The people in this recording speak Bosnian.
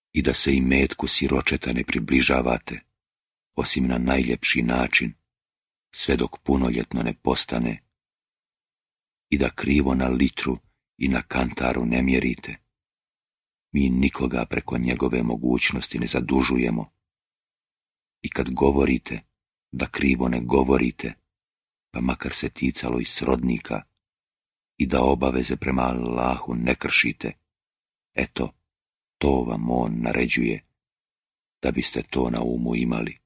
i da se imetku siročeta ne približavate, osim na najljepši način, sve dok punoljetno ne postane, i da krivo na litru i na kantaru ne mjerite. Mi nikoga preko njegove mogućnosti ne zadužujemo. I kad govorite, da krivo ne govorite, pa makar se ticalo i srodnika, i da obaveze prema Allahu ne kršite. Eto, to vam on naređuje, da biste to na umu imali.